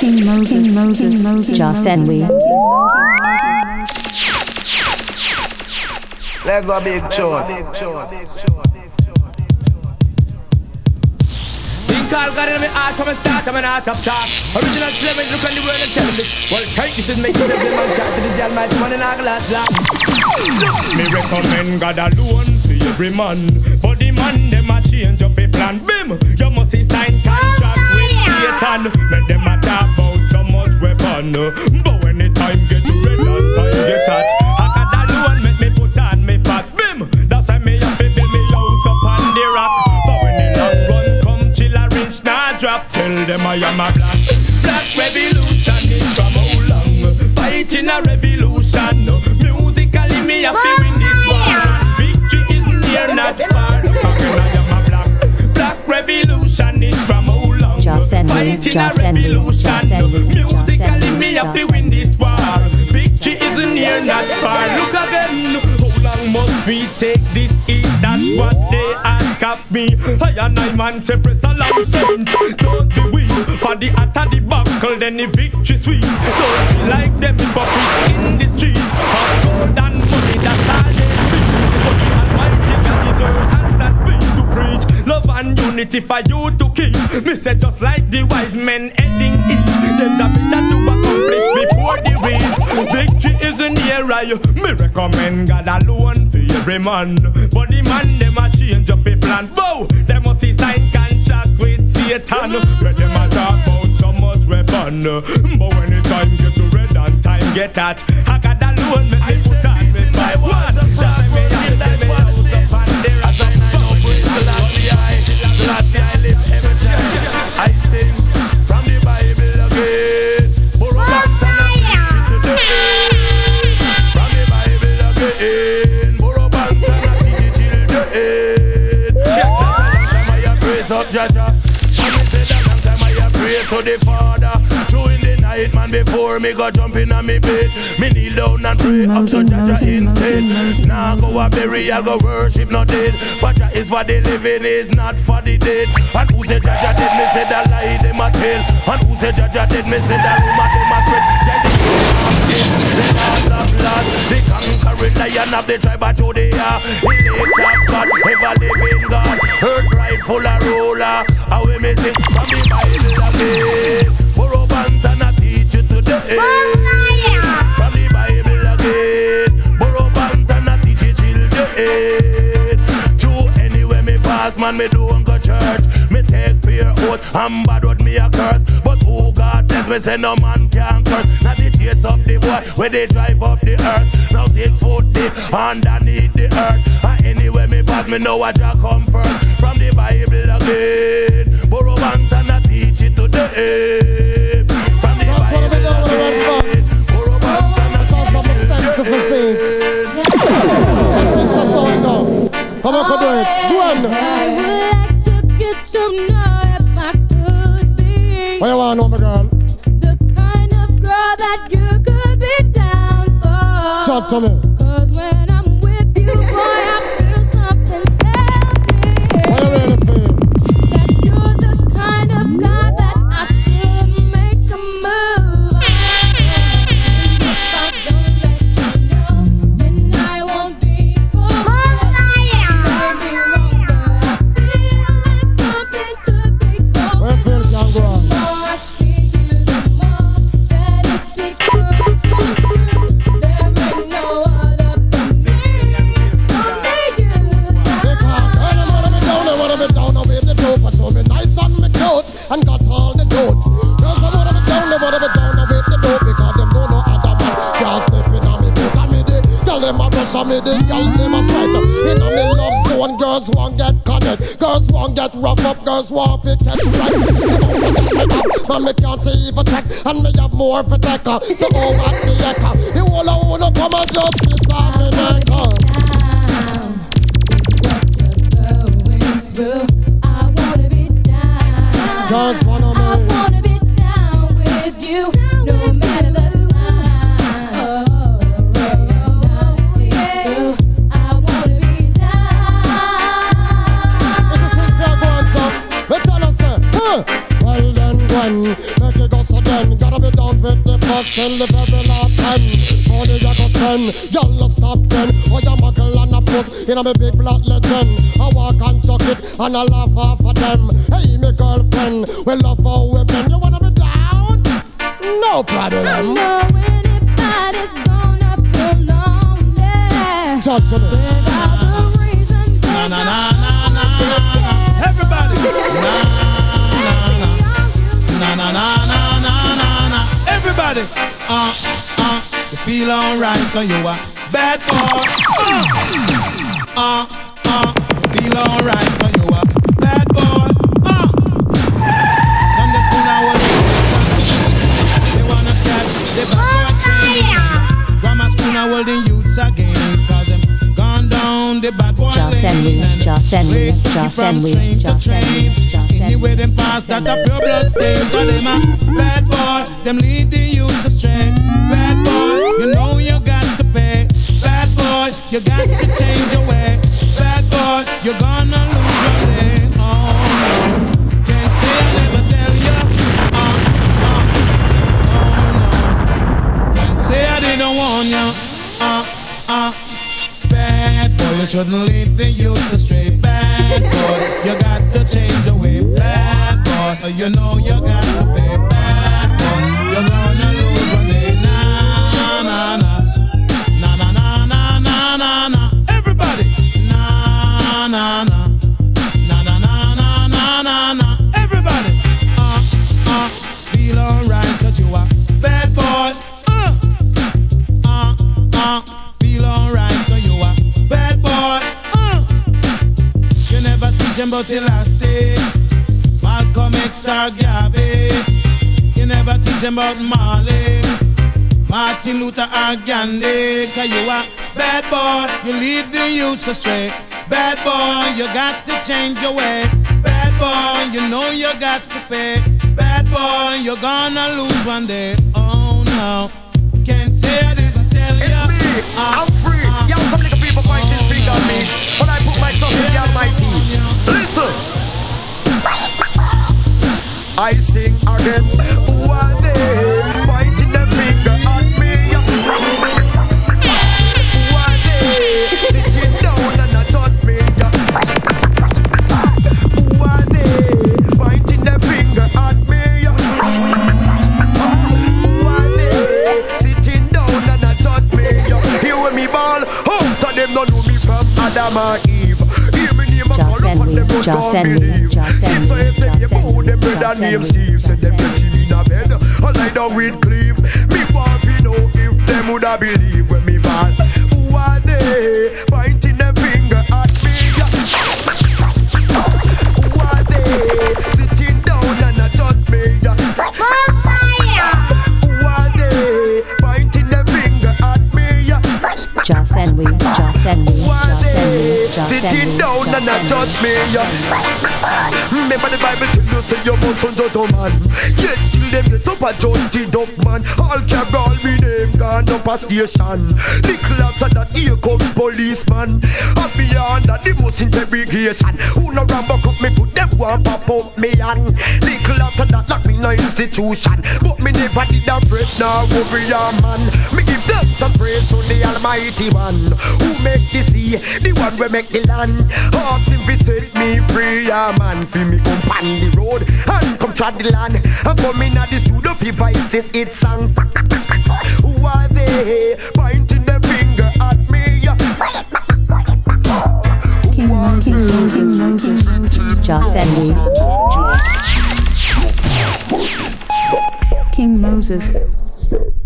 King Moses, Joss and we. Let's go big short. Call God in my heart from a start, I'm an art of talk. Original slavery, look on the world and tell me. Well, take this and make it every man chat to the Almighty man in our glass land. Me recommend God alone for every man. But the man, them a change up a plan. Bim, you must see sign contract with Satan. Make them a talk about so much weapon. But when the time get to red and time get hot, I God alone make me put on me back. Bim, that's why me have to build me house up on the rock. For when the long run come, chill a rich now drop. Tell them I am a black revolution is from how long? Fighting a revolution. Musically me have to win this war. Victory is near, not far. Look how when I am a black revolution is from how long? Fighting a revolution. Musically me have to win this war. Victory is near, not far. Look again. How long must we take this heat? That's what they ask of me. I and I man say press along saint. Don't be weak for the heart of the buckle, then the victory sweet. Don't be like them hypocrites in the street. Of gold and money, that's all they speak. But the Almighty God is our hands that speak to preach love and unity for you to keep. Me say just like the wise men heading east, there's a mission to accomplish before the reach. Victory is in the air. Me recommend God alone for every man. But the man them a change up a plan. Bow, they must see sign contract with Satan. Where them a talk about so much weapon. But when the time get to red and time get hot, I God alone make me put on me by one. That's why me have to tell me how to find the right. As I know praise the Lord, I live every time. I sing from the Bible again. From the Bible again. Borobantana teach the children. I praise up Jaja. I pray to the Father. During the night, man, before me go jump in on me bed, me kneel down and pray up to Jaja instead. Now go a bury, I'll go worship not dead. For Jah is for the living, is not for the dead. And who say Jaja dead, me say that lie them a tell. And who say Jaja dead, me say that rumor them a spread. The Lord of Lords, the conquering lion of the tribe of Judea, elect of God, ever living God, earth rightful a ruler. How we me sing from the Bible again. Borobantana teach you today. From the Bible again. Borobantana teach you children. True anywhere me pass, man, me don't go church. Me take fear oath and bad word me a curse. But oh God bless me, say no man can curse. Now the chase up the boy where they drive up the earth. Now 6 foot deep underneath the earth. And anywhere me pass, me know what Jah come first. From the Bible again. Borobantana teach it today. From the Bible again. Borobantana teach it today. Let's sing some song now. Come on, come do it. Go on. I would like to get to know if I could be. What you want to know, my girl? The kind of girl that you could be down for. Shut to me. Cause when I'm with you, boy, I feel something tell me. What you really feel? That you're the kind of guy that I should make a move. If I don't let you know, then I won't be fooled. Maybe wrong, but I feel like something could be going. Where feel can go on? The more I see you, the more that it becomes so true. There ain't no other than me. Only you. They wanna be down, with the dope. I told me nice and me cute, and got all the dope. Girls they wanna be down, with the dope, because them know no other man can't step in on me boat. And me the girl them a rush on me, the girl them a fight. In a me love zone, girls won't get connect, girls won't get rough up, girls won't fit catch right. Man, me can't even check, and me have more for decker. So go at me echo, the whole of wanna come and just kiss on me neck. I wanna be down. Girls wanna I me. wanna be down with you, no matter the time. Yeah. I wanna be down. It's a sincere go on, son. Me tell her, say, Well then Gwen, make it go so then. Gotta be down with the first till the very last time. Only you go spend, y'all not stop then. Oh you muckle and a pose in a me big black legend. I walk and chuck it and I laugh off of them. Hey me girlfriend, we love how we bend. You wanna be down? No problem. I know anybody's gonna prolong that Talk to me. without a reason. Na na na na na. Everybody. Na na na na na na na. Everybody. You feel alright 'cause you a bad boy. You feel alright 'cause you a bad boy. Sunday school now was they wanna catch the bad boy. Grammar school now the youths again 'cause them gone down the bad boy lane. Anyway them pass that a pure blood stain 'cause them a bad boy. Them lead the youths astray. Bad boy, you know you got to pay. Bad boy, you got to change your way. Bad boy, you're gonna lose your day. Oh no, can't say I never tell you. Oh no, can't say I didn't warn you. Bad boy, you shouldn't lead the youths astray. Bad boy, you got to change your way. Bad boy, you know you got to pay. Bad boy, you're gonna lose your day. Na na na na na na na na na na. Everybody. Na na na na na na na na na na. Everybody. Feel alright 'cause you are bad boy. Feel alright 'cause you are bad boy. You never teach him about Selassie, Malcolm X or Garvey. You never teach him about Marley, Martin Luther or Gandhi. 'Cause you are bad boy, you lead the youths astray. Bad boy, you got to change your way. Bad boy, you know you got to pay. Bad boy, you're gonna lose one day. Oh no, can't say I didn't tell you. It's me, I'm free. Young some little people point this finger on me, but I put my trust in the Almighty. Listen, I sing again. Who are they pointing the finger at me? Who are they sitting down and not judge me? Who are they pointing the finger at me? Who are they sitting down and not judge me? Hear when me ball, after them don't know me from Adam or Eve. Hear me name a call up and them don't believe. Seems so if them you bow them brother name Steve. Said them get him in a bed, I lie down with Cleve. Me want to know if them woulda believe when me ball. Who are they pointing the finger at me? Who are they sitting down and not judge me? Who are they pointing the finger at me? Who are they sitting down and not judge me? Remember the Bible tell you say you mustn't judge a man. Yet still them get up a judge the dog man. All carry all me name gone up a station. Little after that here comes policeman. And beyond that the most interrogation. Who no ram back up me put them one pop up me hand. Little after that lock me in a institution. But me never did a fret nor worry a man. Me give them some praise to the Almighty One who make the sea, the one who make the land. Ask him to set me free, a man. Feel me come on the road and come trod the land. And come in at the studio for voices it song. Who are they pointing the finger at me? King Moses.